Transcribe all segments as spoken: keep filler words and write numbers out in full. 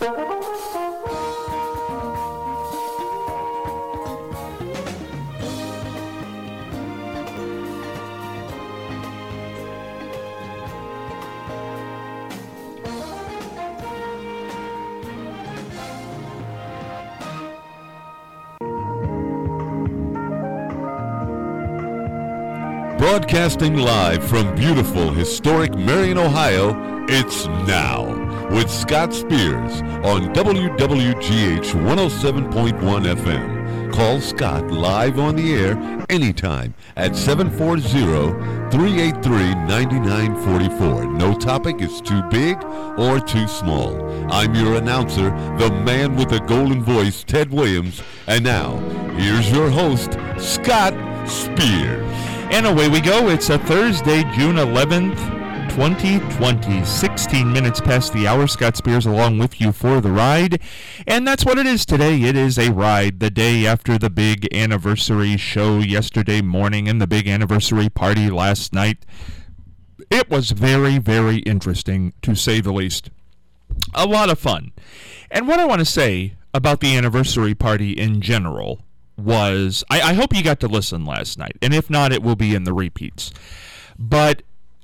Broadcasting live from beautiful, historic Marion, Ohio, it's Now with Scott Spears on W W G H one oh seven point one F M. Call Scott live on the air anytime at seven four zero, three eight three, nine nine four four. No topic is too big or too small. I'm your announcer, the man with the golden voice, Ted Williams. And now, here's your host, Scott Spears. And away we go. It's a Thursday, June eleventh, twenty twenty. sixteen minutes past the hour. Scott Spears along with you for the ride. And that's what it is today. It is a ride. The day after the big anniversary show yesterday morning and the big anniversary party last night. It was very, very interesting, to say the least. A lot of fun. And what I want to say about the anniversary party in general was, I, I hope you got to listen last night, and if not, it will be in the repeats. But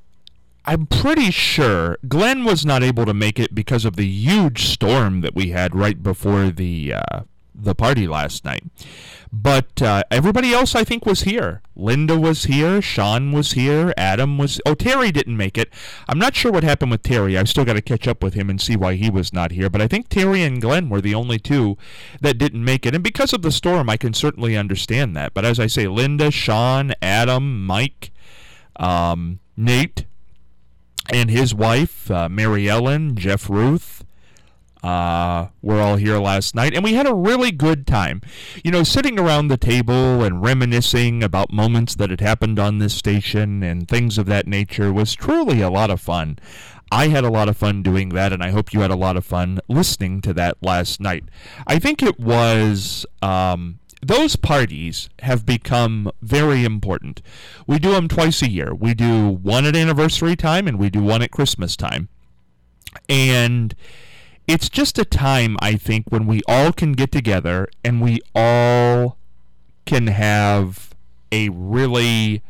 I'm pretty sure Glenn was not able to make it because of the huge storm that we had right before the uh, the party last night. But uh, everybody else, I think, was here. Linda was here. Sean was here. Adam was... Oh, Terry didn't make it. I'm not sure what happened with Terry. I've still got to catch up with him and see why he was not here. But I think Terry and Glenn were the only two that didn't make it. And because of the storm, I can certainly understand that. But as I say, Linda, Sean, Adam, Mike, um, Nate, and his wife, uh, Mary Ellen, Jeff Ruth, Uh, we're all here last night, and we had a really good time. You know, sitting around the table and reminiscing about moments that had happened on this station and things of that nature was truly a lot of fun. I had a lot of fun doing that, and I hope you had a lot of fun listening to that last night. I think it was... Um, Those parties have become very important. We do them twice a year. We do one at anniversary time, and we do one at Christmas time. And it's just a time, I think, when we all can get together and we all can have a really,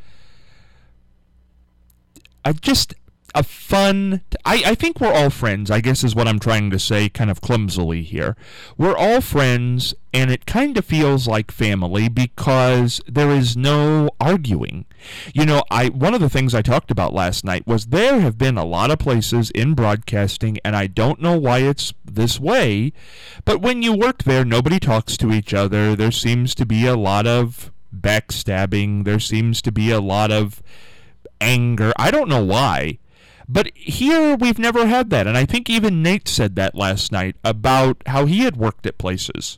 a, just a fun, I, I think we're all friends, I guess is what I'm trying to say kind of clumsily here. We're all friends, and it kind of feels like family because there is no arguing. You know, I one of the things I talked about last night was there have been a lot of places in broadcasting, and I don't know why it's this way, but when you work there, nobody talks to each other. There seems to be a lot of backstabbing. There seems to be a lot of anger. I don't know why. But here, we've never had that, and I think even Nate said that last night about how he had worked at places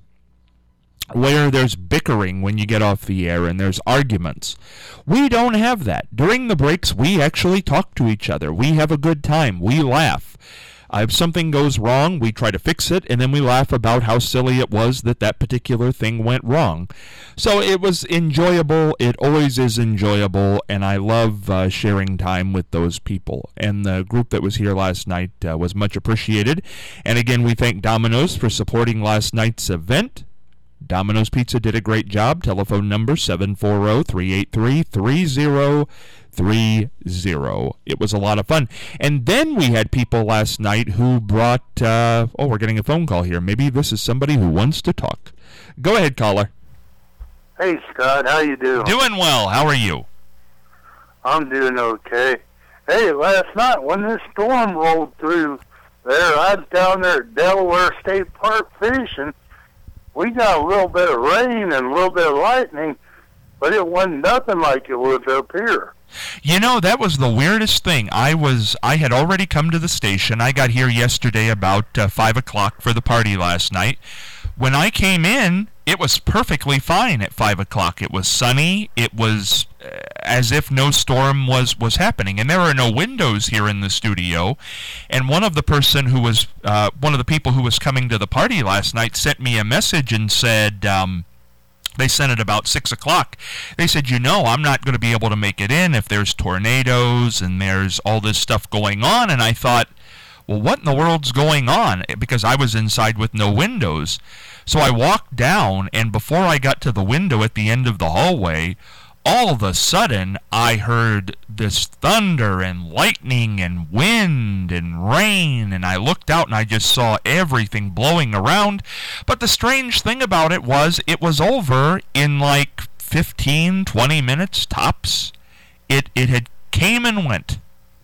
where there's bickering when you get off the air and there's arguments. We don't have that. During the breaks, we actually talk to each other. We have a good time. We laugh. Uh, if something goes wrong, we try to fix it, and then we laugh about how silly it was that that particular thing went wrong. So it was enjoyable. It always is enjoyable, and I love uh, sharing time with those people. And the group that was here last night uh, was much appreciated. And again, we thank Domino's for supporting last night's event. Domino's Pizza did a great job. Telephone number seven four zero, three eight three, three zero three zero. It was a lot of fun. And then we had people last night who brought, uh, oh, we're getting a phone call here. Maybe this is somebody who wants to talk. Go ahead, caller. Hey, Scott, how you doing? Doing well. How are you? I'm doing okay. Hey, last night when this storm rolled through there, I was down there at Delaware State Park fishing. We got a little bit of rain and a little bit of lightning, but it wasn't nothing like it was up here. You know, that was the weirdest thing. I was, I had already come to the station. I got here yesterday about uh, five o'clock for the party last night. When I came in, it was perfectly fine at five o'clock. It was sunny. It was uh, as if no storm was, was happening. And there are no windows here in the studio. And one of the person who was, uh, one of the people who was coming to the party last night sent me a message and said, um, they sent it about six o'clock. They said, you know, I'm not going to be able to make it in if there's tornadoes and there's all this stuff going on. And I thought, well, what in the world's going on? Because I was inside with no windows. So I walked down, and before I got to the window at the end of the hallway, all of a sudden I heard this thunder and lightning and wind and rain, and I looked out and I just saw everything blowing around. But the strange thing about it was it was over in like fifteen, twenty minutes tops. It it had came and went.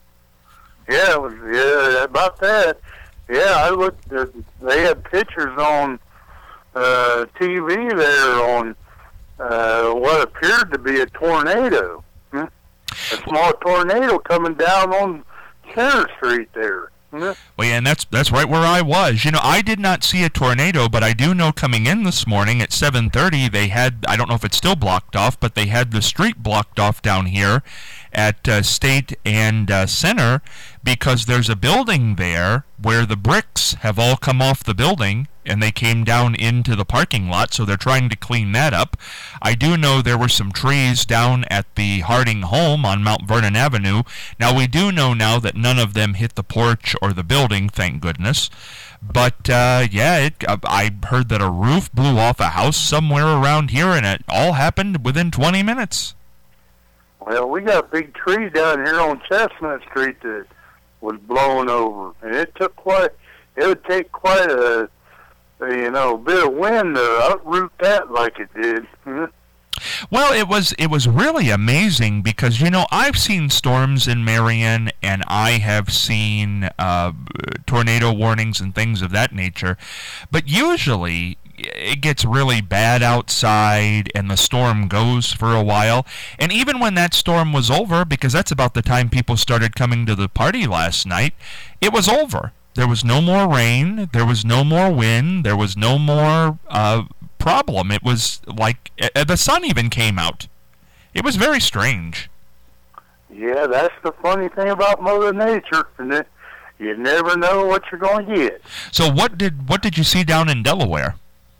Yeah, it was, yeah, about that. Yeah, I looked. Uh, they had pictures on uh, T V there on uh, what appeared to be a tornado. Hmm? A small tornado coming down on Center Street there. Hmm? Well, yeah, and that's that's right where I was. You know, I did not see a tornado, but I do know coming in this morning at seven thirty, they had, I don't know if it's still blocked off, but they had the street blocked off down here at uh, State and uh, Center, because there's a building there where the bricks have all come off the building and they came down into the parking lot, so they're trying to clean that up. I do know there were some trees down at the Harding home on Mount Vernon Avenue. Now, we do know now that none of them hit the porch or the building, thank goodness. But, uh, yeah, it, uh, I heard that a roof blew off a house somewhere around here, and it all happened within twenty minutes. Well, we got a big tree down here on Chestnut Street that was blown over, and it took quite, it would take quite a, a you know, bit of wind to uproot that like it did. Mm-hmm. Well, it was it was really amazing because, you know, I've seen storms in Marion, and I have seen uh, tornado warnings and things of that nature, but usually it gets really bad outside and the storm goes for a while. And even when that storm was over, because that's about the time people started coming to the party last night, it was over. There was no more rain, there was no more wind, there was no more uh, problem. It was like uh, the sun even came out. It was very strange. Yeah, that's the funny thing about Mother Nature, and it, you never know what you're going to get. So what did what did you see down in Delaware?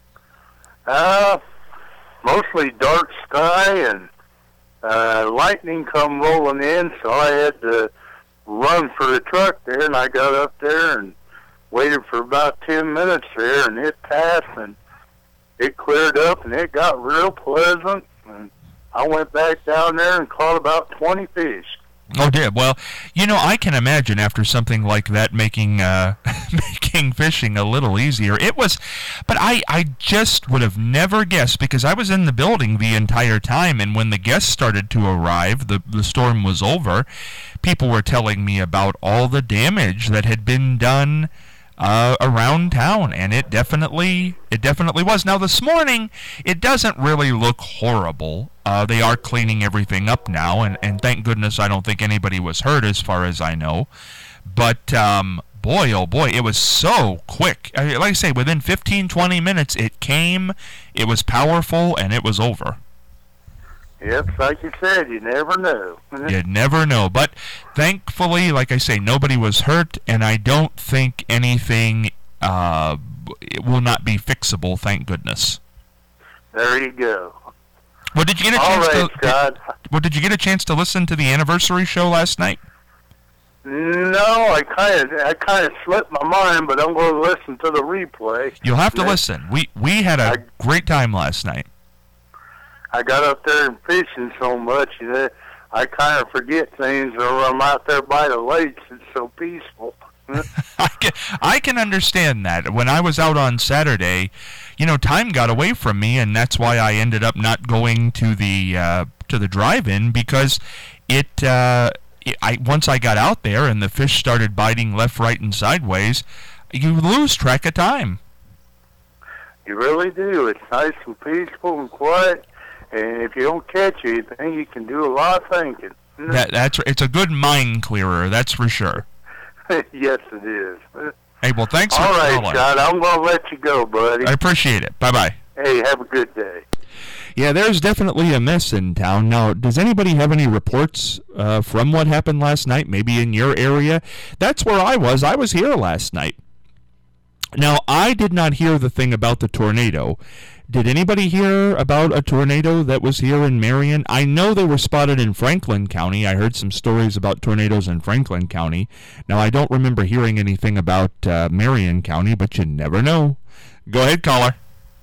Uh, mostly dark sky and uh, lightning come rolling in, so I had to run for the truck there, and I got up there and waited for about ten minutes there, and it passed, and it cleared up, and it got real pleasant, and I went back down there and caught about twenty fish. Oh, dear. Well, you know, I can imagine after something like that making uh, making fishing a little easier. It was, but I, I just would have never guessed, because I was in the building the entire time, and when the guests started to arrive, the, the storm was over, people were telling me about all the damage that had been done Uh, around town, and it definitely it definitely was. Now, this morning, it doesn't really look horrible. Uh, they are cleaning everything up now, and, and thank goodness I don't think anybody was hurt as far as I know. But, um, boy, oh boy, it was so quick. I mean, like I say, within fifteen, twenty minutes, it came, it was powerful, and it was over. Yep, like you said, you never know. You never know. But thankfully, like I say, nobody was hurt, and I don't think anything uh, it will not be fixable, thank goodness. There you go. Well, did you get a All chance right, to Scott. did, well, did you get a chance to listen to the anniversary show last night? No, I kind of I kind of slipped my mind, but I'm going to listen to the replay. You'll have to Yeah. listen. We we had a I, great time last night. I got up there and fishing so much that I kind of forget things, or I'm out there by the lakes. It's so peaceful. I can, I can understand that. When I was out on Saturday, you know, time got away from me, and that's why I ended up not going to the uh, to the drive-in, because it, uh, it I once I got out there and the fish started biting left, right, and sideways, you lose track of time. You really do. It's nice and peaceful and quiet, and if you don't catch anything, you can do a lot of thinking. That that's it's a good mind clearer, that's for sure. Yes, it is. Hey, well, thanks for All right, calling. Scott, I'm going to let you go, buddy. I appreciate it. Bye-bye. Hey, have a good day. Yeah, there's definitely a mess in town. Now, does anybody have any reports uh, from what happened last night, maybe in your area? That's where I was. I was here last night. Now, I did not hear the thing about the tornado. Did anybody hear about a tornado that was here in Marion? I know they were spotted in Franklin County. I heard some stories about tornadoes in Franklin County. Now, I don't remember hearing anything about uh, Marion County, but you never know. Go ahead, caller.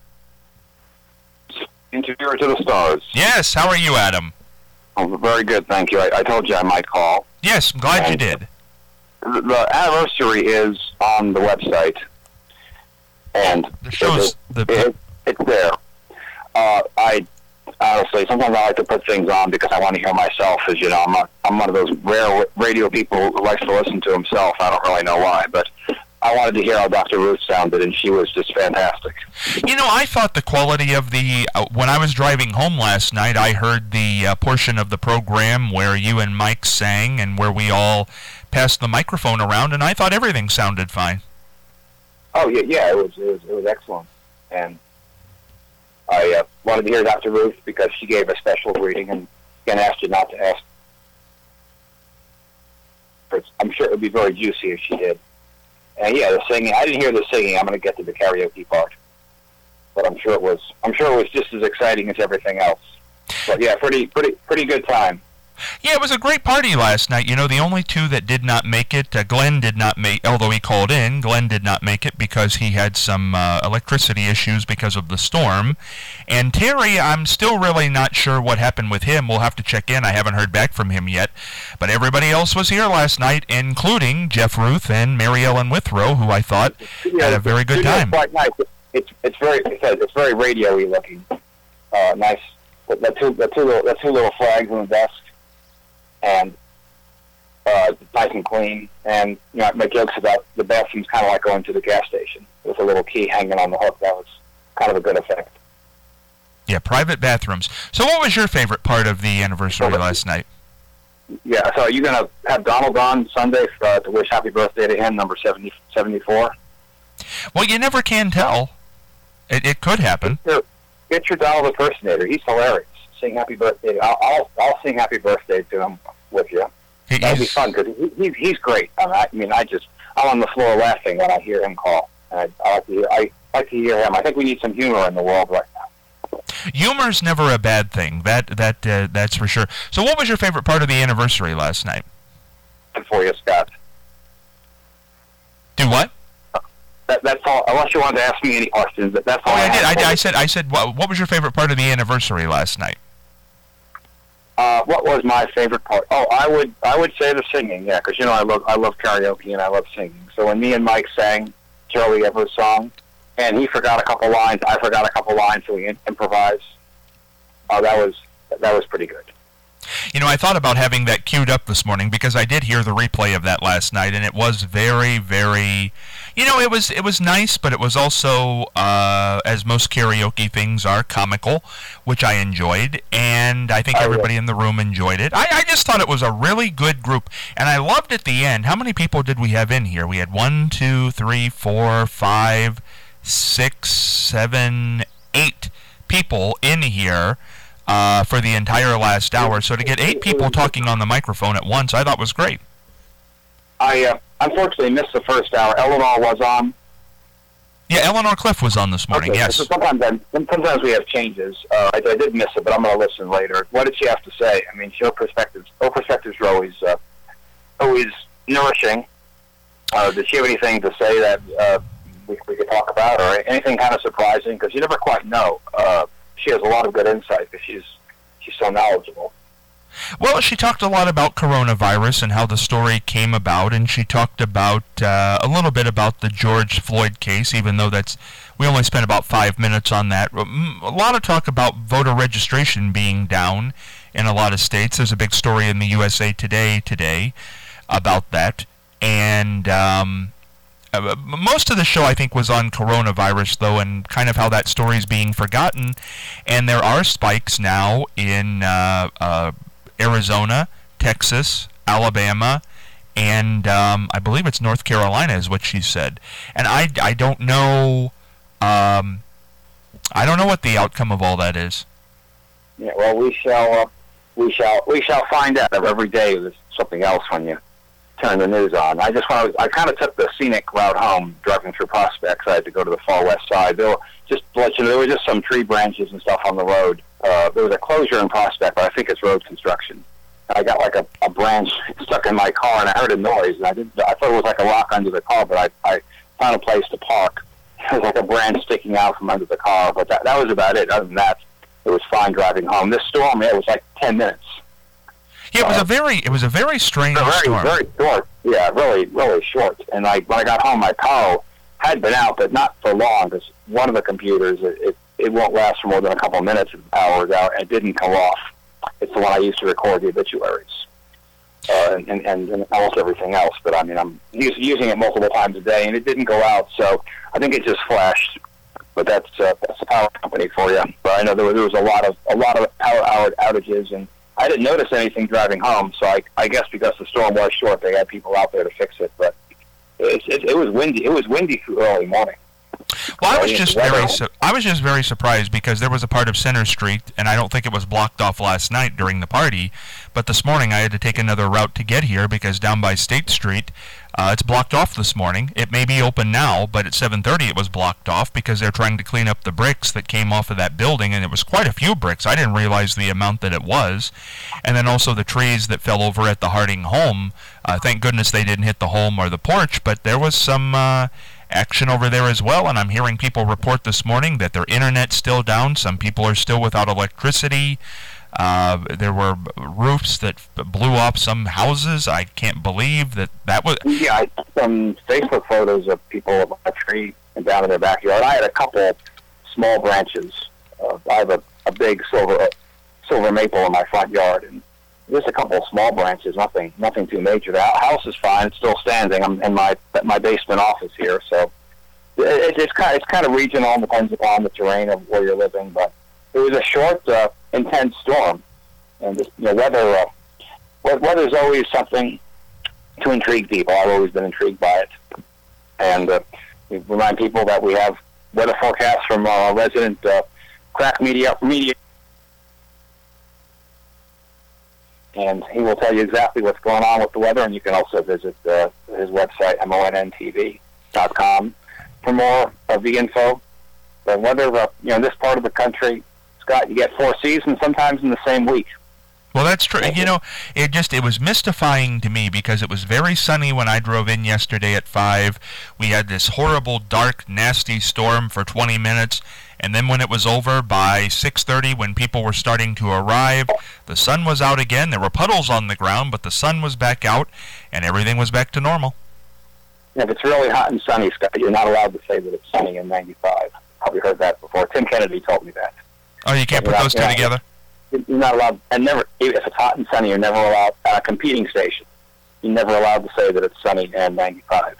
Interviewer to the stars. Yes, how are you, Adam? Oh, very good, thank you. I, I told you I might call. Yes, I'm glad and you did. The, the anniversary is on the website. And the show's it, the it, it's there. Uh, I honestly sometimes I like to put things on because I want to hear myself. As you know, I'm a, I'm one of those rare radio people who likes to listen to himself. I don't really know why, but I wanted to hear how Doctor Ruth sounded, and she was just fantastic. You know, I thought the quality of the uh, when I was driving home last night, I heard the uh, portion of the program where you and Mike sang and where we all passed the microphone around, and I thought everything sounded fine. Oh yeah, yeah, it was it was it was excellent, and I uh, wanted to hear Doctor Ruth because she gave a special greeting, and again asked you not to ask. I'm sure it would be very juicy if she did. And yeah, the singing. I didn't hear the singing. I'm going to get to the karaoke part, but I'm sure it was. I'm sure it was just as exciting as everything else. But yeah, pretty, pretty, pretty good time. Yeah, it was a great party last night. You know, the only two that did not make it, uh, Glenn did not make, although he called in, Glenn did not make it because he had some uh, electricity issues because of the storm. And Terry, I'm still really not sure what happened with him. We'll have to check in. I haven't heard back from him yet. But everybody else was here last night, including Jeff Ruth and Mary Ellen Withrow, who I thought yeah, had a very good time. Quite nice. It's it's very it's very radio-y looking. Uh, nice. The, the two the two little the two little flags on the desk. And uh, nice and clean, and you know, I make jokes about the bathroom's kind of like going to the gas station with a little key hanging on the hook. That was kind of a good effect. Yeah, private bathrooms. So, what was your favorite part of the anniversary well, last night? Yeah, so are you going to have Donald on Sunday for, uh, to wish happy birthday to him, number seventy, seventy-four? Well, you never can tell. It, it could happen. Get your, get your Donald impersonator. He's hilarious. Sing happy birthday. I'll, I'll I'll sing happy birthday to him with you. He, That'll be fun because he, he, he's great. I mean, I mean, I just I'm on the floor laughing when I hear him call. And I, I like to hear I like to hear him. I think we need some humor in the world right now. Humor's never a bad thing. That that uh, that's for sure. So, what was your favorite part of the anniversary last night? And for you, Scott. Do what? That, that's all. Unless you wanted to ask me any questions, but that's all. Oh, I, I did. I, did. I said. I said. What, what was your favorite part of the anniversary last night? Uh, what was my favorite part? Oh, I would I would say the singing, yeah, because you know I love I love karaoke and I love singing. So when me and Mike sang Charlie Evers' song, and he forgot a couple lines, I forgot a couple lines, so we improvised. Oh, that was that was pretty good. You know, I thought about having that queued up this morning because I did hear the replay of that last night, and it was very, very, you know, it was it was nice, but it was also, uh, as most karaoke things are, comical, which I enjoyed, and I think oh, everybody yeah. in the room enjoyed it. I, I just thought it was a really good group, and I loved at the end. How many people did we have in here? We had one, two, three, four, five, six, seven, eight people in here. Uh, for the entire last hour. So to get eight people talking on the microphone at once, I thought was great. I uh, unfortunately missed the first hour. Eleanor was on. Yeah, Eleanor Cliff was on this morning, okay, yes. So sometimes, I, sometimes we have changes. Uh, I, I did miss it, but I'm going to listen later. What did she have to say? I mean, her perspectives, her perspectives are always, uh, always nourishing. Uh, did she have anything to say that uh, we, we could talk about, or anything kind of surprising? Because you never quite know. Uh, She has a lot of good insight because she's she's so knowledgeable. Well, she talked a lot about coronavirus and how the story came about, and she talked about uh, a little bit about the George Floyd case, even though that's we only spent about five minutes on that. A lot of talk about voter registration being down in a lot of states. There's a big story in the U S A Today today about that, and um, Uh, most of the show, I think, was on coronavirus, though, and kind of how that story is being forgotten. And there are spikes now in uh, uh, Arizona, Texas, Alabama, and um, I believe it's North Carolina, is what she said. And I, I don't know, um, I don't know what the outcome of all that is. Yeah, well, we shall, uh, we shall, we shall find out. Every day there's something else when you turn the news on. I just wanted, I kind of took the scenic route home, driving through Prospect. I had to go to the far west side. There were, just to let you know, there were just some tree branches and stuff on the road. Uh, there was a closure in Prospect, but I think it's road construction. I got like a, a branch stuck in my car, and I heard a noise, and I did. I thought it was like a rock under the car, but I, I found a place to park. It was like a branch sticking out from under the car, but that, that was about it. Other than that, it was fine driving home. This storm, yeah, it was like ten minutes. Yeah, it was a very, it was a very strange very, storm. Very short. Yeah, really, really short. And I, when I got home, my power had been out, but not for long, because one of the computers, it, it, it won't last for more than a couple of minutes if the power is out, and it didn't come off. It's the one I used to record the obituaries uh, and, and, and almost everything else. But, I mean, I'm used, using it multiple times a day, and it didn't go out, so I think it just flashed. But that's uh, that's the power company for you. But I know there was, there was a lot of a lot of power hour outages, and I didn't notice anything driving home, so I, I guess because the storm was short, they had people out there to fix it. But it, it, it was windy. It was windy through early morning. Well, I was just very su- I was just very surprised because there was a part of Center Street, and I don't think it was blocked off last night during the party, but this morning I had to take another route to get here because down by State Street, uh, it's blocked off this morning. It may be open now, but at seven thirty it was blocked off because they're trying to clean up the bricks that came off of that building, and it was quite a few bricks. I didn't realize the amount that it was. And then also the trees that fell over at the Harding home. Uh, thank goodness they didn't hit the home or the porch, but there was some Uh, action over there as well, and I'm hearing people report this morning that their internet's still down. Some people are still without electricity. Uh, there were roofs that blew off some houses. I can't believe that that was... Yeah, I took some Facebook photos of people with a tree down in their backyard. I had a couple small branches. Uh, I have a, a big silver uh, silver maple in my front yard, and just a couple of small branches, nothing nothing too major. The house is fine; it's still standing. I'm in my my basement office here, so it, it's kind of, it's kind of regional and depends upon the terrain of where you're living. But it was a short, uh, intense storm, and just, you know, weather uh, weather's always something to intrigue people. I've always been intrigued by it, and uh, we remind people that we have weather forecasts from our resident uh, crack media media. And he will tell you exactly what's going on with the weather, and you can also visit uh, his website, M O N N T V dot com, for more of the info. The weather, uh, you know, in this part of the country, Scott, you get four seasons sometimes in the same week. Well, that's true. You know, it just, it was mystifying to me because it was very sunny when I drove in yesterday at five. We had this horrible, dark, nasty storm for twenty minutes. And then when it was over by six thirty, when people were starting to arrive, the sun was out again. There were puddles on the ground, but the sun was back out, and everything was back to normal. If it's really hot and sunny, Scott, you're not allowed to say that it's sunny in ninety-five. Probably heard that before. Tim Kennedy told me that. Oh, you can't you're put not, those two you're together? Not, you're not allowed, and never, if it's hot and sunny, you're never allowed, at a competing station, you're never allowed to say that it's sunny and ninety-five.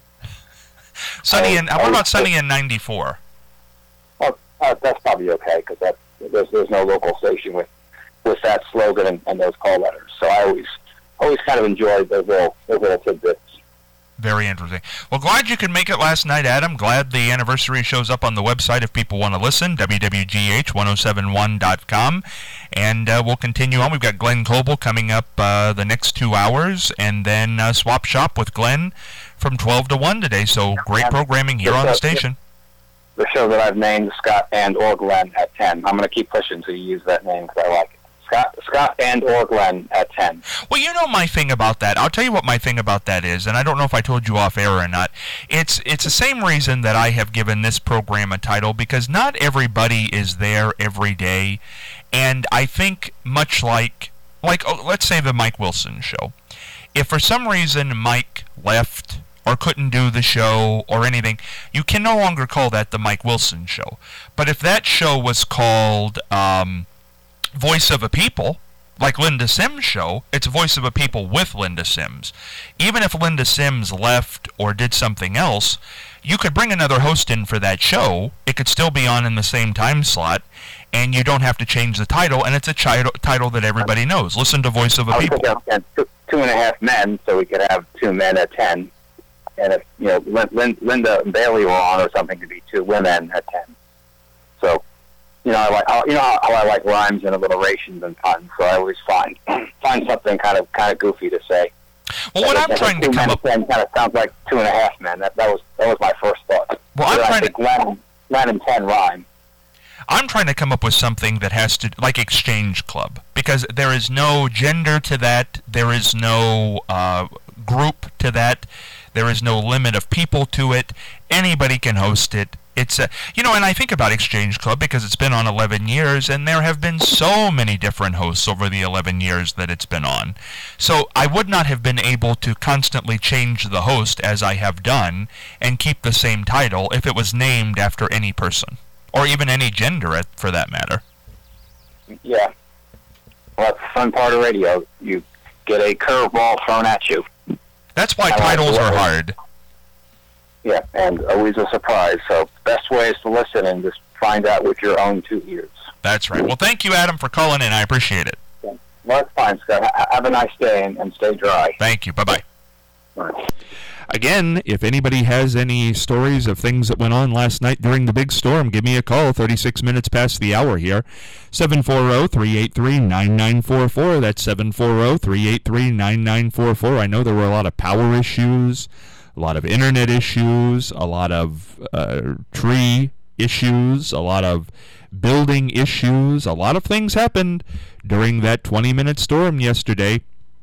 Sunny I, and, what about sunny in ninety-four? Well, uh, that's probably okay, because that's, there's, there's no local station with, with that slogan and, and those call letters. So I always always kind of enjoyed those little, those little tidbits. Very interesting. Well, glad you could make it last night, Adam. Glad the anniversary shows up on the website if people want to listen, W W G H ten seventy-one dot com. And uh, we'll continue on. We've got Glenn Coble coming up uh, the next two hours, and then uh, Swap Shop with Glenn from twelve to one today. So great programming here on the station. The show that I've named Scott and or Glenn at ten. I'm going to keep pushing until you use that name because I like it. Scott, Scott and or Glenn at ten. Well, you know my thing about that. I'll tell you what my thing about that is, and I don't know if I told you off air or not. It's it's the same reason that I have given this program a title, because not everybody is there every day, and I think much like, like oh, let's say the Mike Wilson show. If for some reason Mike left or couldn't do the show or anything, you can no longer call that the Mike Wilson show. But if that show was called Um, Voice of a People, like Linda Sims' show, it's Voice of a People with Linda Sims. Even if Linda Sims left or did something else, you could bring another host in for that show. It could still be on in the same time slot, and you don't have to change the title, and it's a chi- title that everybody knows. Listen to Voice of a I was People. thinking two, two and a half men, so we could have two men at ten. And if, you know, Lin, Lin, Linda and Bailey were on or something, to be two women at ten. So, you know, I like, you know how I like rhymes and alliterations and puns, so I always find find something kind of kind of goofy to say. Well, what that, I'm trying to come up with kind of sounds like Two and a Half Men. That that was that was my first thought. Well, I'm but trying I think to Len, Len and ten rhyme. I'm trying to come up with something that has to, like Exchange Club, because there is no gender to that, there is no uh, group to that, there is no limit of people to it. Anybody can host it. It's a, you know, and I think about Exchange Club because it's been on eleven years, and there have been so many different hosts over the eleven years that it's been on. So I would not have been able to constantly change the host as I have done and keep the same title if it was named after any person. Or even any gender, for that matter. Yeah. Well, that's the fun part of radio. You get a curveball thrown at you. That's why I titles like are hard. Yeah, and always a surprise. So best way is to listen and just find out with your own two ears. That's right. Well, thank you, Adam, for calling in. I appreciate it. Yeah. Well, that's fine, Scott. Ha- have a nice day and, and stay dry. Thank you. Bye-bye. All right. Again, if anybody has any stories of things that went on last night during the big storm, give me a call, thirty-six minutes past the hour here, seven four zero, three eight three, nine nine four four. That's seven four zero, three eight three, nine nine four four. I know there were a lot of power issues, a lot of internet issues, a lot of uh, tree issues, a lot of building issues. A lot of things happened during that twenty-minute storm yesterday.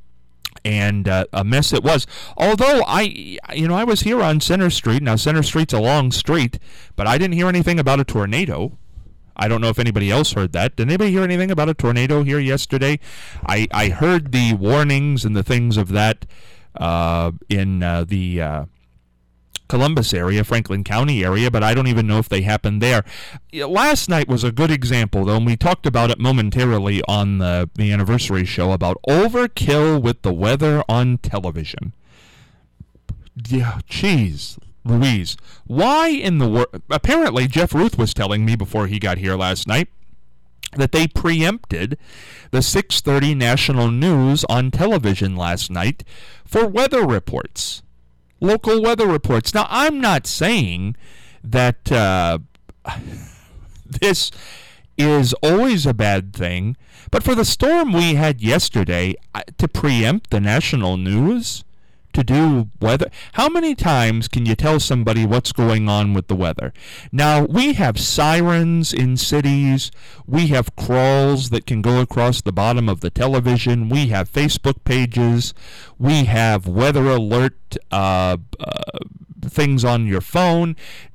And uh, a mess it was. Although I, you know, I was here on Center Street. Now, Center Street's a long street, but I didn't hear anything about a tornado. I don't know if anybody else heard that. Did anybody hear anything about a tornado here yesterday? I, I heard the warnings and the things of that uh, in uh, the uh, Columbus area, Franklin County area, but I don't even know if they happened there. Last night was a good example, though, and we talked about it momentarily on the, the anniversary show about overkill with the weather on television. Yeah, jeez, Louise. Why in the world? Apparently, Jeff Ruth was telling me before he got here last night that they preempted the six thirty national news on television last night for weather reports. Local weather reports. Now, I'm not saying that uh, this is always a bad thing, but for the storm we had yesterday, to preempt the national news, to do weather, how many times can you tell somebody what's going on with the weather? Now, we have sirens in cities, we have crawls that can go across the bottom of the television, we have Facebook pages, we have weather alert uh, uh, things on your phone.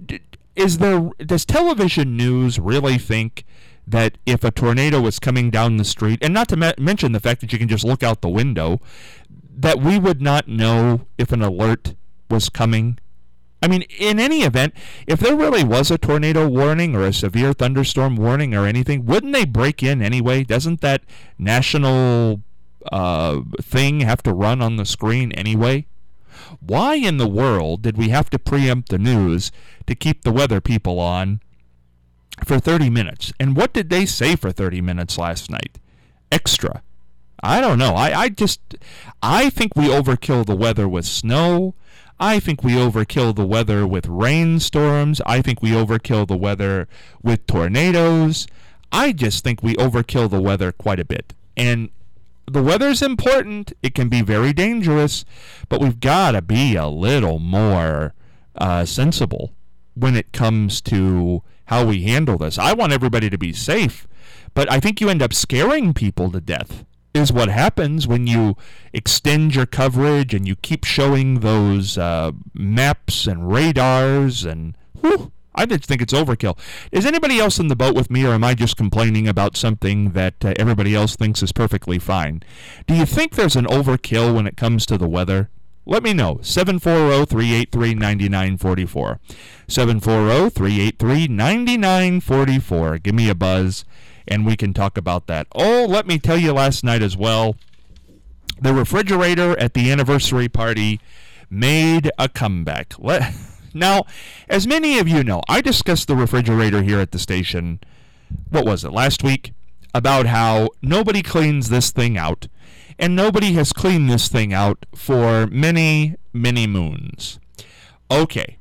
Is there, does television news really think that if a tornado is coming down the street, and not to me- mention the fact that you can just look out the window, that we would not know if an alert was coming? I mean, in any event, if there really was a tornado warning or a severe thunderstorm warning or anything, wouldn't they break in anyway? Doesn't that national uh, thing have to run on the screen anyway? Why in the world did we have to preempt the news to keep the weather people on for thirty minutes? And what did they say for thirty minutes last night? Extra. I don't know. I, I just, I think we overkill the weather with snow. I think we overkill the weather with rainstorms. I think we overkill the weather with tornadoes. I just think we overkill the weather quite a bit. And the weather's important. It can be very dangerous, but we've got to be a little more uh, sensible when it comes to how we handle this. I want everybody to be safe, but I think you end up scaring people to death. Is what happens when you extend your coverage and you keep showing those uh, maps and radars, and whew, I just think it's overkill. Is anybody else in the boat with me, or am I just complaining about something that uh, everybody else thinks is perfectly fine? Do you think there's an overkill when it comes to the weather? Let me know. seven four zero, three eight three, nine nine four four. seven four zero, three eight three, nine nine four four. Give me a buzz, and we can talk about that. Oh, let me tell you, last night as well, the refrigerator at the anniversary party made a comeback. Let, now, as many of you know, I discussed the refrigerator here at the station, what was it, last week, about how nobody cleans this thing out, and nobody has cleaned this thing out for many, many moons. Okay,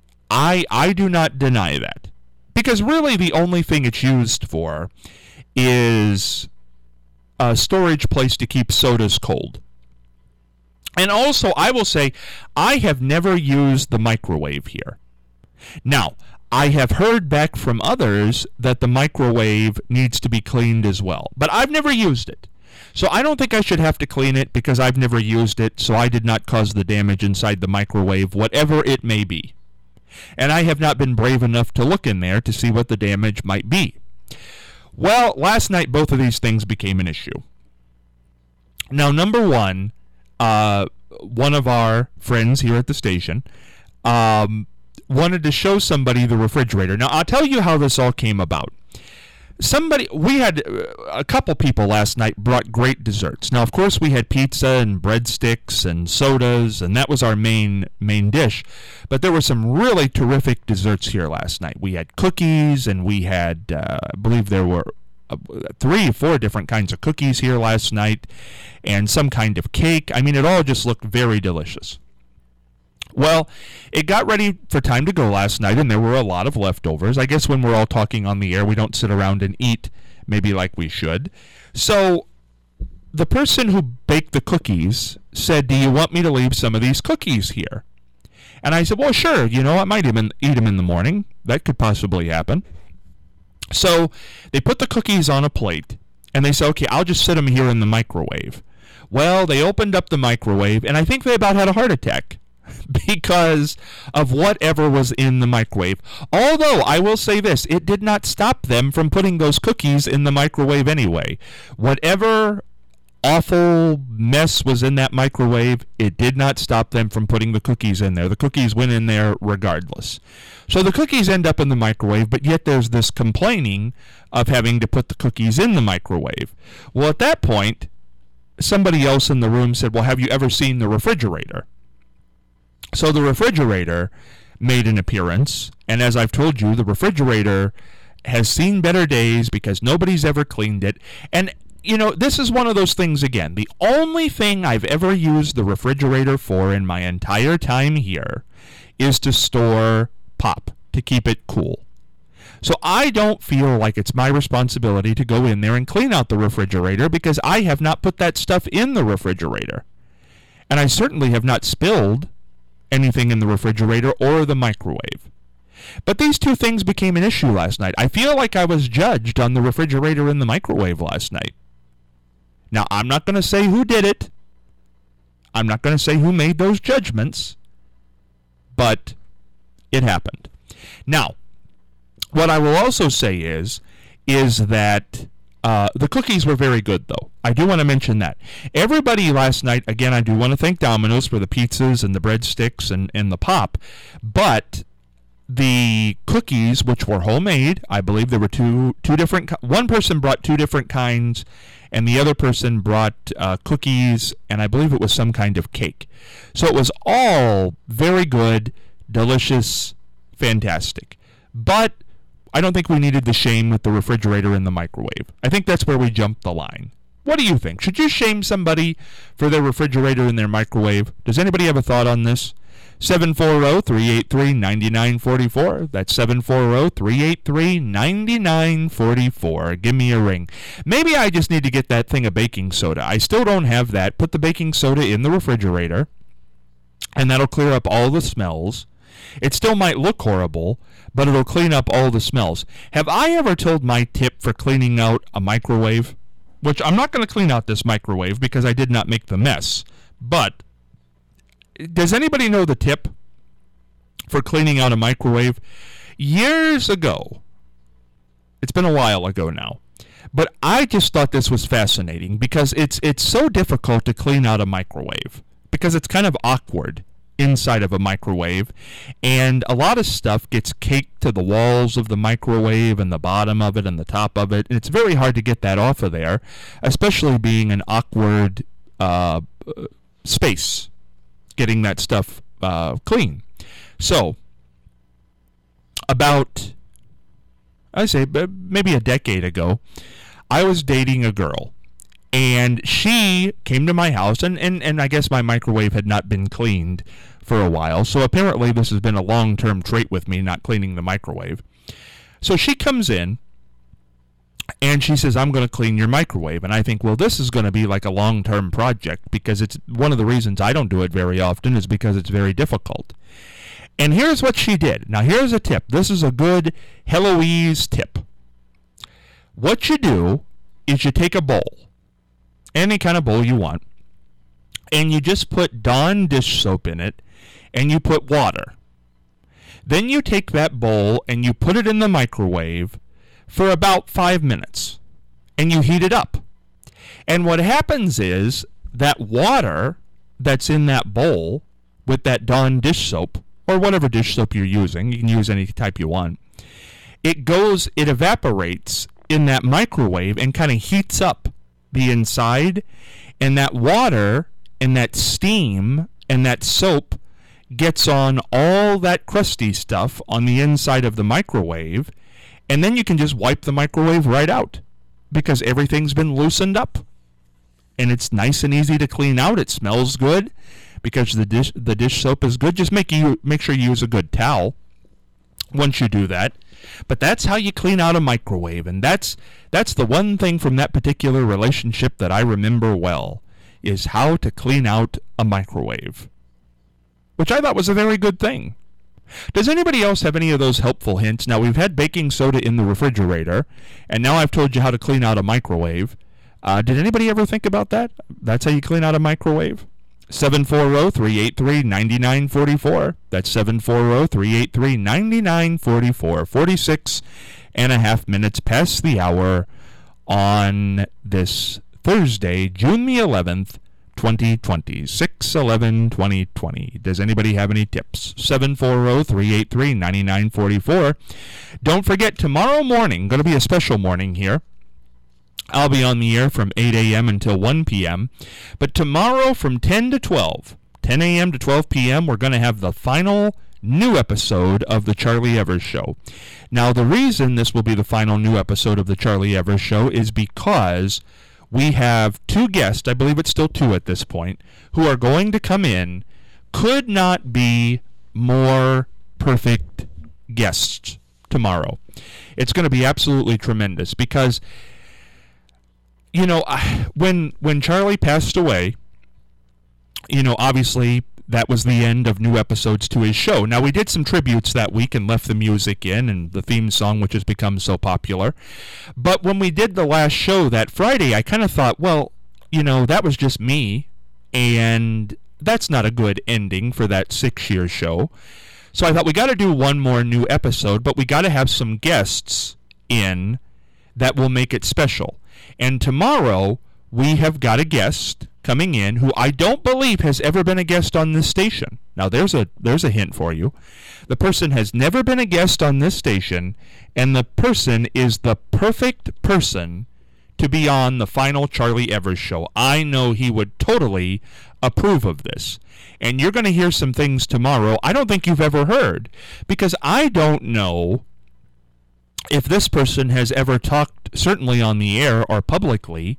I I do not deny that. Because really the only thing it's used for is a storage place to keep sodas cold. And also, I will say, I have never used the microwave here. Now, I have heard back from others that the microwave needs to be cleaned as well, but I've never used it. So I don't think I should have to clean it because I've never used it, so I did not cause the damage inside the microwave, whatever it may be. And I have not been brave enough to look in there to see what the damage might be. Well, last night both of these things became an issue. Now, number one, uh, one of our friends here at the station um, wanted to show somebody the refrigerator. Now, I'll tell you how this all came about. Somebody, we had a couple people last night brought great desserts. Now, of course, we had pizza and breadsticks and sodas, and that was our main main dish. But there were some really terrific desserts here last night. We had cookies, and we had, uh, I believe there were uh, three or four different kinds of cookies here last night, and some kind of cake. I mean, it all just looked very delicious. Well, it got ready for time to go last night, and there were a lot of leftovers. I guess when we're all talking on the air, we don't sit around and eat maybe like we should. So the person who baked the cookies said, do you want me to leave some of these cookies here? And I said, well, sure. You know, I might even eat them in the morning. That could possibly happen. So they put the cookies on a plate, and they said, okay, I'll just sit them here in the microwave. Well, they opened up the microwave, and I think they about had a heart attack because of whatever was in the microwave. Although, I will say this, it did not stop them from putting those cookies in the microwave anyway. Whatever awful mess was in that microwave, it did not stop them from putting the cookies in there. The cookies went in there regardless. So the cookies end up in the microwave, but yet there's this complaining of having to put the cookies in the microwave. Well, at that point, somebody else in the room said, well, have you ever seen the refrigerator? So the refrigerator made an appearance, and as I've told you, the refrigerator has seen better days because nobody's ever cleaned it. And, you know, this is one of those things again. The only thing I've ever used the refrigerator for in my entire time here is to store pop, to keep it cool. So I don't feel like it's my responsibility to go in there and clean out the refrigerator because I have not put that stuff in the refrigerator. And I certainly have not spilled anything in the refrigerator or the microwave. But these two things became an issue last night. I feel like I was judged on the refrigerator and the microwave last night. Now, I'm not going to say who did it. I'm not going to say who made those judgments. But it happened. Now, what I will also say is, is that Uh, the cookies were very good, though. I do want to mention that. Everybody last night, again, I do want to thank Domino's for the pizzas and the breadsticks and, and the pop. But the cookies, which were homemade, I believe there were two two different, one person brought two different kinds, and the other person brought uh, cookies, and I believe it was some kind of cake. So it was all very good, delicious, fantastic. But I don't think we needed the shame with the refrigerator and the microwave. I think that's where we jumped the line. What do you think? Should you shame somebody for their refrigerator and their microwave? Does anybody have a thought on this? seven four zero, three eight three, nine nine four four. That's seven four zero, three eight three, nine nine four four. Give me a ring. Maybe I just need to get that thing of baking soda. I still don't have that. Put the baking soda in the refrigerator, and that'll clear up all the smells. It still might look horrible, but it'll clean up all the smells. Have I ever told my tip for cleaning out a microwave? Which I'm not going to clean out this microwave because I did not make the mess. But does anybody know the tip for cleaning out a microwave? Years ago, it's been a while ago now, but I just thought this was fascinating because it's it's so difficult to clean out a microwave because it's kind of awkward inside of a microwave, and a lot of stuff gets caked to the walls of the microwave and the bottom of it and the top of it, and it's very hard to get that off of there, especially being an awkward uh, space, getting that stuff uh, clean. So, about, I say, maybe a decade ago, I was dating a girl. And she came to my house, and, and, and I guess my microwave had not been cleaned for a while. So apparently this has been a long-term trait with me, not cleaning the microwave. So she comes in, And she says, I'm going to clean your microwave. And I think, well, this is going to be like a long-term project, because it's one of the reasons I don't do it very often is because it's very difficult. And here's what she did. Now, here's a tip. This is a good Heloise tip. What you do is you take a bowl, any kind of bowl you want, and you just put Dawn dish soap in it, and you put water. Then you take that bowl and you put it in the microwave for about five minutes, and you heat it up. And what happens is that water that's in that bowl with that Dawn dish soap, or whatever dish soap you're using, you can use any type you want, it goes, it evaporates in that microwave and kind of heats up the inside, and that water and that steam and that soap gets on all that crusty stuff on the inside of the microwave, and then you can just wipe the microwave right out because everything's been loosened up. And it's nice and easy to clean out. It smells good because the dish the dish soap is good. Just make you make sure you use a good towel once you do that. But that's how you clean out a microwave, and that's that's the one thing from that particular relationship that I remember well, is how to clean out a microwave, which I thought was a very good thing. Does anybody else have any of those helpful hints? Now, we've had baking soda in the refrigerator, and now I've told you how to clean out a microwave. Uh, did anybody ever think about that? That's how you clean out a microwave? seven four zero, three eight three, nine nine four four. That's seven four zero, three eight three, nine nine four four. forty-six and a half minutes past the hour on this Thursday, June the eleventh, twenty twenty, six eleven twenty twenty. Does anybody have any tips? seven four zero, three eight three, nine nine four four. Don't forget, tomorrow morning, going to be a special morning here. I'll be on the air from eight a.m. until one p.m. But tomorrow from ten to twelve, ten a.m. to twelve p.m., we're going to have the final new episode of The Charlie Evers Show. Now, the reason this will be the final new episode of The Charlie Evers Show is because we have two guests, I believe it's still two at this point, who are going to come in. Could not be more perfect guests tomorrow. It's going to be absolutely tremendous because, you know, when when Charlie passed away, you know, obviously that was the end of new episodes to his show. Now, we did some tributes that week and left the music in and the theme song, which has become so popular. But when we did the last show that Friday, I kind of thought, well, you know, that was just me, and that's not a good ending for that six-year show. So I thought we got to do one more new episode, but we got to have some guests in that will make it special. And tomorrow, we have got a guest coming in who I don't believe has ever been a guest on this station. Now, there's a there's a hint for you. The person has never been a guest on this station, and the person is the perfect person to be on the final Charlie Evers Show. I know he would totally approve of this. And you're going to hear some things tomorrow I don't think you've ever heard, because I don't know if this person has ever talked, certainly on the air or publicly,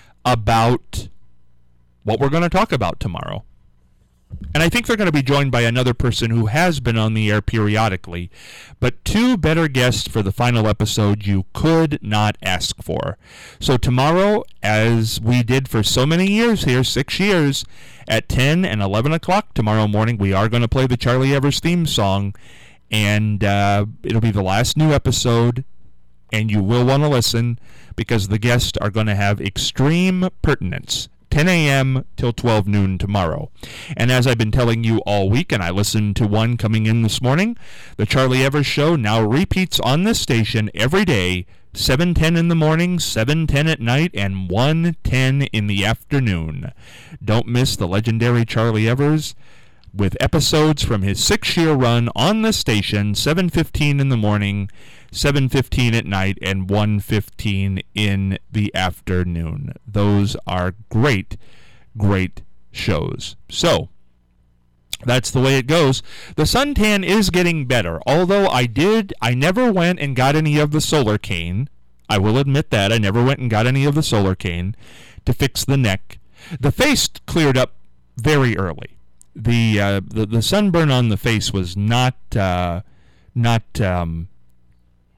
about what we're going to talk about tomorrow. And I think they're going to be joined by another person who has been on the air periodically, but two better guests for the final episode you could not ask for. So tomorrow, as we did for so many years here, six years, at ten and eleven o'clock tomorrow morning, we are going to play the Charlie Evers theme song, and uh, it'll be the last new episode, and you will want to listen because the guests are going to have extreme pertinence. ten a.m. till twelve noon tomorrow. And as I've been telling you all week, and I listened to one coming in this morning, the Charlie Evers Show now repeats on this station every day, seven ten in the morning, seven ten at night, and one ten in the afternoon. Don't miss the legendary Charlie Evers with episodes from his six-year run on this station, seven fifteen in the morning, seven fifteen at night, and one fifteen in the afternoon. Those are great, great shows. So, that's the way it goes. The suntan is getting better, although I did, I never went and got any of the Solar Cane. I will admit that. I never went and got any of the Solar Cane to fix the neck. The face cleared up very early. The uh, the, the sunburn on the face was not, uh, not, um,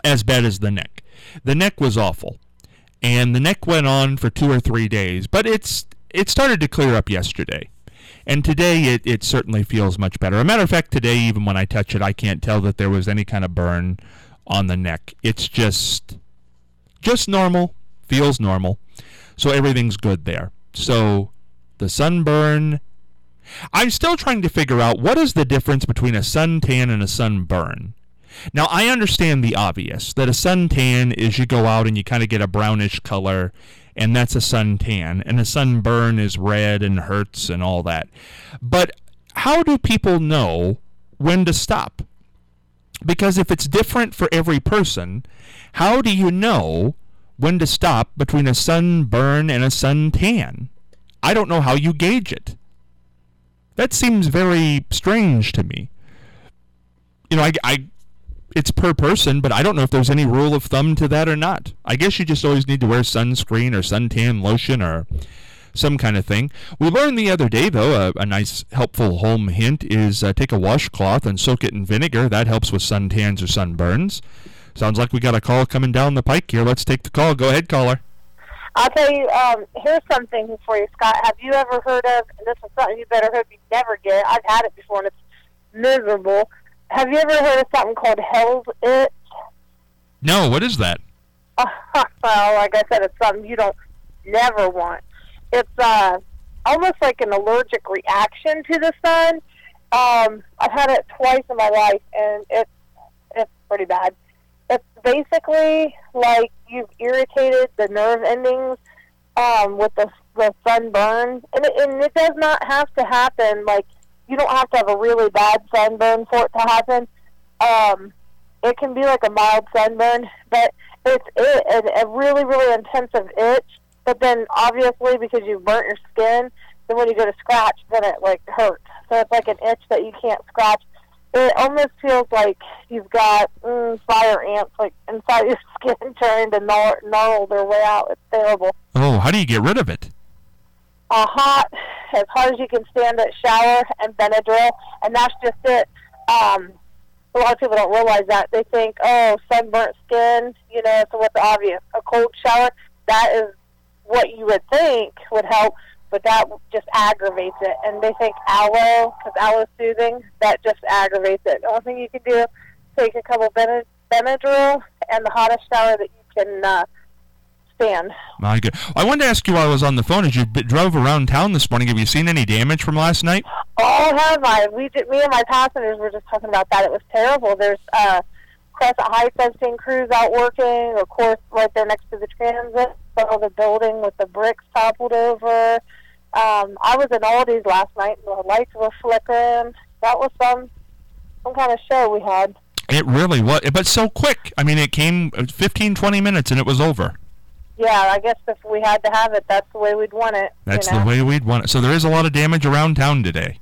as bad as the neck. The neck was awful. And the neck went on for two or three days, but it's it started to clear up yesterday. And today it, it certainly feels much better. As a matter of fact, today, even when I touch it, I can't tell that there was any kind of burn on the neck. It's just just normal, feels normal. So everything's good there. So the sunburn, I'm still trying to figure out what is the difference between a suntan and a sunburn. Now, I understand the obvious, that a suntan is you go out and you kind of get a brownish color, and that's a suntan, and a sunburn is red and hurts and all that. But how do people know when to stop? Because if it's different for every person, how do you know when to stop between a sunburn and a suntan? I don't know how you gauge it. That seems very strange to me. You know, I, I it's per person, but I don't know if there's any rule of thumb to that or not. I guess you just always need to wear sunscreen or suntan lotion or some kind of thing. We learned the other day, though, a, a nice helpful home hint is uh, take a washcloth and soak it in vinegar. That helps with suntans or sunburns. Sounds like we got a call coming down the pike here. Let's take the call. Go ahead, caller. I'll tell you, um, here's something for you, Scott. Have you ever heard of, and this is something you better hope you never get. I've had it before, and it's miserable. Have you ever heard of something called Hell's Itch? No, what is that? Uh, well, like I said, it's something you don't never want. It's uh, almost like an allergic reaction to the sun. Um, I've had it twice in my life, and it's it's pretty bad. It's basically like you've irritated the nerve endings um, with the, the sunburn. And it, and it does not have to happen. Like, you don't have to have a really bad sunburn for it to happen. Um, it can be like a mild sunburn, but it's it, a, a really, really intensive itch. But then, obviously, because you've burnt your skin, then when you go to scratch, then it, like, hurts. So it's like an itch that you can't scratch. It almost feels like you've got mm, fire ants like inside your skin trying to gnaw, gnarl their way out. It's terrible. Oh, how do you get rid of it? A hot, as hard as you can stand it, shower and Benadryl, and that's just it. Um, a lot of people don't realize that. They think, oh, sunburnt skin, you know, so what's obvious? A cold shower, that is what you would think would help. But that just aggravates it. And they think aloe, because aloe is soothing, that just aggravates it. The only thing you can do is take a couple Benad- Benadryl and the hottest shower that you can uh, stand. My good. I wanted to ask you while I was on the phone, as you b- drove around town this morning, have you seen any damage from last night? Oh, have I? We did, me and my passengers were just talking about that. It was terrible. There's uh, Crescent Heights, I've seen crews out working, of course, right there next to the transit. So the building with the bricks toppled over. Um, I was in Aldi's last night, and the lights were flickering. That was some some kind of show we had. It really was, but so quick. I mean, it came fifteen, twenty minutes, and it was over. Yeah, I guess if we had to have it, that's the way we'd want it. That's you know? the way we'd want it. So there is a lot of damage around town today.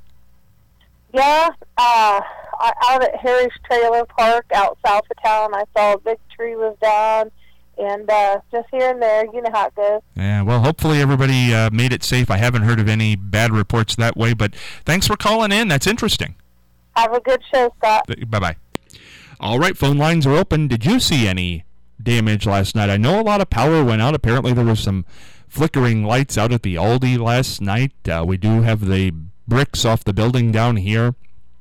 Yeah, uh, out at Harry's Trailer Park out south of town, I saw a big tree was down. And uh, just here and there, you know how it goes. Yeah, well, hopefully everybody uh, made it safe. I haven't heard of any bad reports that way, but thanks for calling in. That's interesting. Have a good show, Scott. Bye-bye. All right, phone lines are open. Did you see any damage last night? I know a lot of power went out. Apparently there was some flickering lights out at the Aldi last night. Uh, we do have the bricks off the building down here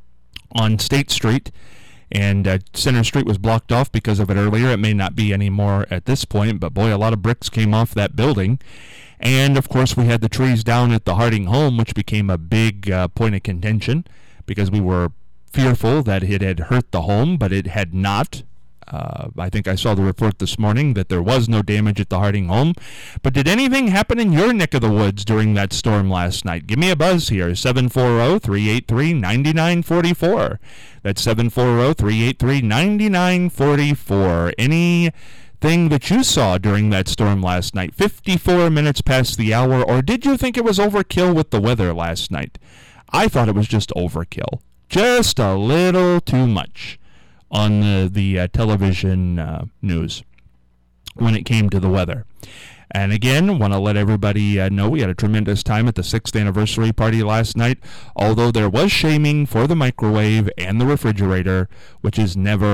on State Street. And uh, Center Street was blocked off because of it earlier. It may not be anymore at this point, but boy, a lot of bricks came off that building. And, of course, we had the trees down at the Harding home, which became a big uh, point of contention because we were fearful that it had hurt the home, but it had not. Uh, I think I saw the report this morning that there was no damage at the Harding home. But did anything happen in your neck of the woods during that storm last night? Give me a buzz here, seven four zero, three eight three, nine nine four four. That's seven four zero, three eight three, nine nine four four. Anything that you saw during that storm last night? fifty-four minutes past the hour, or did you think it was overkill with the weather last night? I thought it was just overkill. Just a little too much on the, the uh, television uh, news when it came to the weather. And again, want to let everybody uh, know we had a tremendous time at the sixth anniversary party last night, although there was shaming for the microwave and the refrigerator, which is never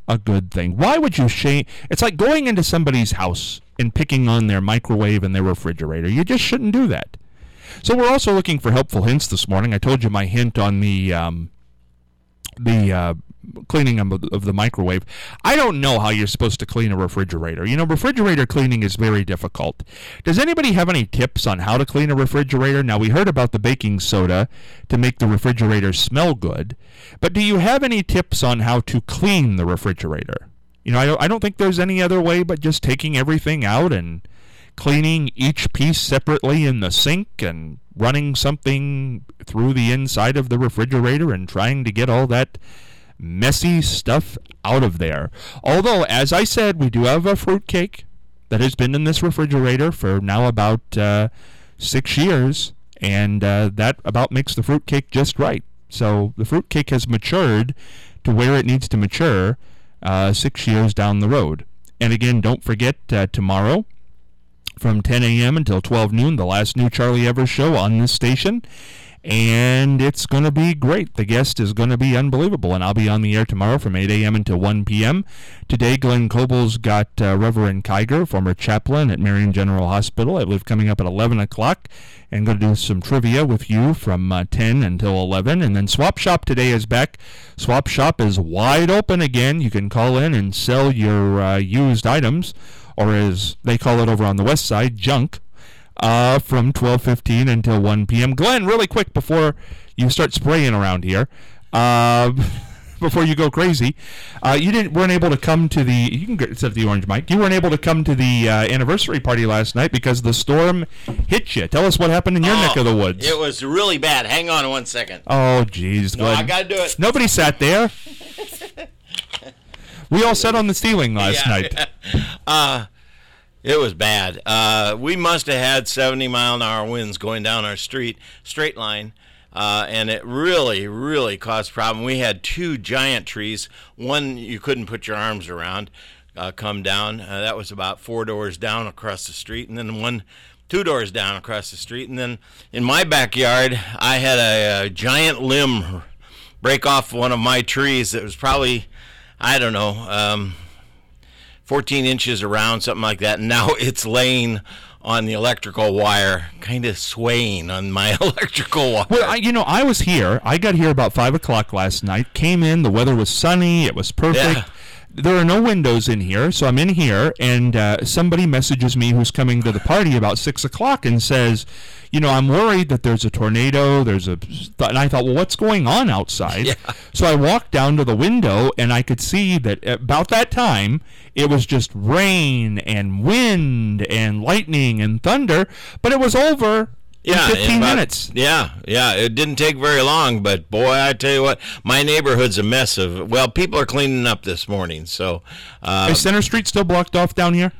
a good thing. Why would you shame? It's like going into somebody's house and picking on their microwave and their refrigerator. You just shouldn't do that. So we're also looking for helpful hints this morning. I told you my hint on the um, the uh, cleaning of, of the microwave. I don't know how you're supposed to clean a refrigerator. You know, refrigerator cleaning is very difficult. Does anybody have any tips on how to clean a refrigerator? Now, we heard about the baking soda to make the refrigerator smell good, but do you have any tips on how to clean the refrigerator? You know, I don't, I don't think there's any other way but just taking everything out and cleaning each piece separately in the sink and running something through the inside of the refrigerator and trying to get all that messy stuff out of there. Although, as I said, we do have a fruitcake that has been in this refrigerator for now about uh, six years, and uh, that about makes the fruitcake just right. So the fruitcake has matured to where it needs to mature uh, six years down the road. And again, don't forget uh, tomorrow, from ten a.m. until twelve noon, the last new Charlie Evers show on this station. And it's going to be great. The guest is going to be unbelievable. And I'll be on the air tomorrow from eight a.m. until one p.m. Today, Glenn Cobles got uh, Reverend Kiger, former chaplain at Marion General Hospital. I believe coming up at eleven o'clock. And going to do some trivia with you from uh, ten until eleven. And then Swap Shop today is back. Swap Shop is wide open again. You can call in and sell your uh, used items, or as they call it over on the west side, junk, uh, from twelve fifteen until one p.m. Glenn, really quick before you start spraying around here, uh, before you go crazy, uh, you didn't weren't able to come to the, you can get, set the orange mic, you weren't able to come to the uh, anniversary party last night because the storm hit you. Tell us what happened in your oh, neck of the woods. It was really bad. Hang on one second. Oh, jeez, No, Glenn. I got to do it. Nobody sat there. We all sat on the ceiling last Yeah. night. uh, it was bad. Uh, we must have had seventy mile an hour winds going down our street, straight line, uh, and it really, really caused a problem. We had two giant trees. One you couldn't put your arms around, uh, come down. Uh, that was about four doors down across the street, and then one two doors down across the street. And then in my backyard, I had a, a giant limb break off one of my trees that was probably, I don't know, um, fourteen inches around, something like that. And now it's laying on the electrical wire, kind of swaying on my electrical wire. Well, I, you know, I was here. I got here about five o'clock last night. Came in. The weather was sunny. It was perfect. Yeah. There are no windows in here, so I'm in here, and uh, somebody messages me who's coming to the party about six o'clock and says, you know, I'm worried that there's a tornado. There's a, and I thought, well, what's going on outside? Yeah. So I walked down to the window, and I could see that about that time, it was just rain and wind and lightning and thunder, but it was over Yeah, in fifteen about- minutes. Yeah, yeah. It didn't take very long, but boy, I tell you what, my neighborhood's a mess of. Well, people are cleaning up this morning, so. Uh, Is Center Street still blocked off down here?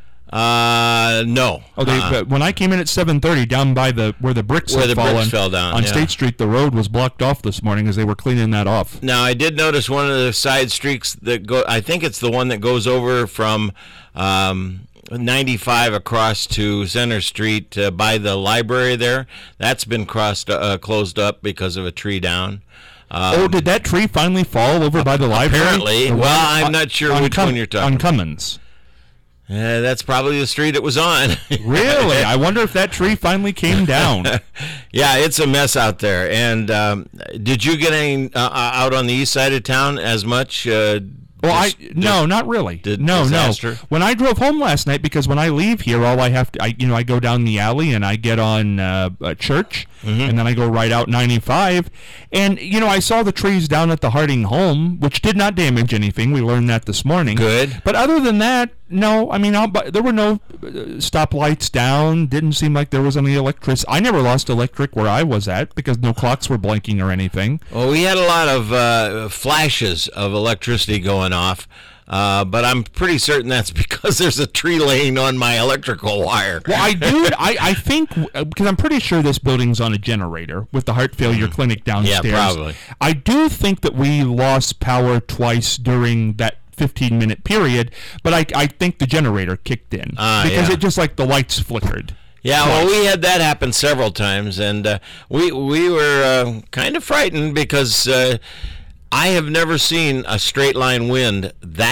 uh no. Oh, they, Uh-uh. but when I came in at seven thirty, down by the where the bricks Where had the bricks fallen fell down, on yeah. State Street, the road was blocked off this morning as they were cleaning that off. Now, I did notice one of the side streets that go. I think it's the one that goes over from um, ninety-five across to Center Street uh, by the library there. That's been crossed, uh, closed up because of a tree down. Um, oh, did that tree finally fall over by the library? apparently. The Well, one I'm on- not sure on which one you're talking On about. Cummins. Uh, that's probably the street it was on. Really? I wonder if that tree finally came down. Yeah, it's a mess out there. And um, did you get any uh, out on the east side of town as much? Uh, Well, I dis- no, not really. di- no, disaster? no. When I drove home last night, because when I leave here, all I have to, I you know, I go down the alley and I get on uh, uh, Church, Mm-hmm. and then I go right out ninety-five, and you know, I saw the trees down at the Harding home, which did not damage anything. We learned that this morning. Good. But other than that, no. I mean, I'll, but there were no uh, stoplights down. Didn't seem like there was any electricity. I never lost electric where I was at because no clocks were blinking or anything. Well, we had a lot of uh, flashes of electricity going off, uh, but I'm pretty certain that's because there's a tree laying on my electrical wire. Well, I do. I, I think uh, because I'm pretty sure this building's on a generator with the heart failure clinic downstairs. Yeah, probably. I do think that we lost power twice during that fifteen minute period, but I I think the generator kicked in Ah, because yeah. it just like the lights flickered. Yeah, well, we had that happen several times, and uh, we we were uh, kind of frightened because uh, I have never seen a straight line wind that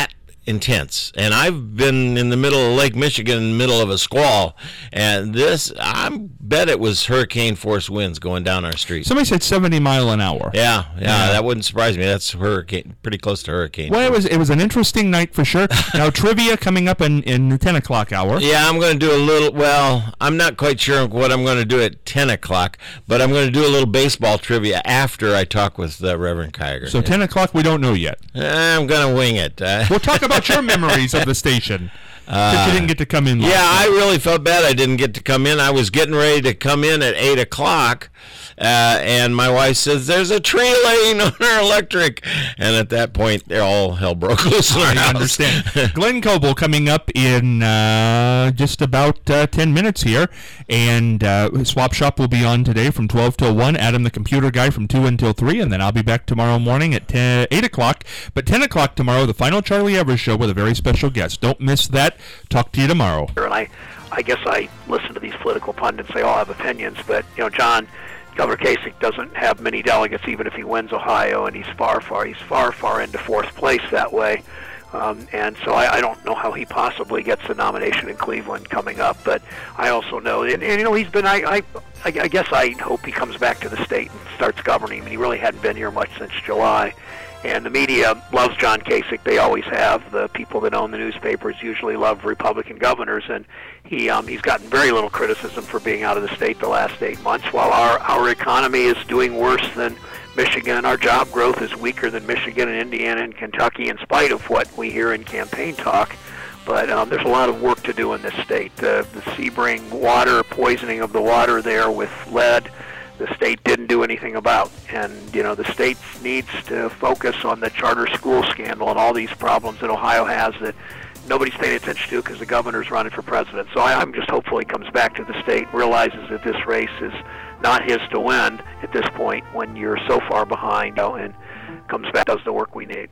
intense. And I've been in the middle of Lake Michigan, in the middle of a squall, and this, I bet it was hurricane force winds going down our street. Somebody said seventy mile an hour. Yeah, yeah, Yeah. that wouldn't surprise me. That's hurricane, pretty close to hurricane. Well, it was it was an interesting night for sure. Now, trivia coming up in, in the ten o'clock hour. Yeah, I'm going to do a little, well, I'm not quite sure what I'm going to do at ten o'clock, but I'm going to do a little baseball trivia after I talk with uh, Reverend Kiger. So ten o'clock, we don't know yet. I'm going to wing it. Uh, We'll talk about your memories of the station. That you didn't get to come in. Yeah, last I night. really felt bad I didn't get to come in. I was getting ready to come in at eight o'clock, uh, and my wife says, there's a tree laying on our electric. And at that point, all hell broke loose in our I house. understand. Glenn Coble coming up in uh, just about uh, ten minutes here. And uh, Swap Shop will be on today from twelve till one. Adam, the computer guy, from two until three. And then I'll be back tomorrow morning at ten, eight o'clock. But ten o'clock tomorrow, the final Charlie Evers show with a very special guest. Don't miss that. Talk to you tomorrow. And I, I guess I listen to these political pundits. They all have opinions, but you know, John, Governor Kasich doesn't have many delegates, even if he wins Ohio, and he's far, far, he's far, far into fourth place that way. Um, and so I, I don't know how he possibly gets the nomination in Cleveland coming up. But I also know, and, and you know, he's been. I, I, I guess I hope he comes back to the state and starts governing. I mean, he really hadn't been here much since July. And the media loves John Kasich. They always have. The people that own the newspapers usually love Republican governors, and he um, he's gotten very little criticism for being out of the state the last eight months. While our our economy is doing worse than Michigan, our job growth is weaker than Michigan and Indiana and Kentucky, in spite of what we hear in campaign talk. But um, there's a lot of work to do in this state. Uh, the Sebring water poisoning of the water there with lead, the state didn't do anything about. And, you know, the state needs to focus on the charter school scandal and all these problems that Ohio has that nobody's paying attention to because the governor's running for president. So I, I'm just hopeful he comes back to the state, realizes that this race is not his to win at this point when you're so far behind, you know, and comes back, does the work we need.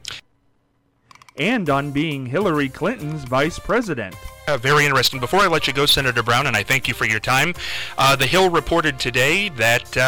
And on being Hillary Clinton's vice president. Uh, very interesting. Before I let you go, Senator Brown, and I thank you for your time, uh, The Hill reported today that uh,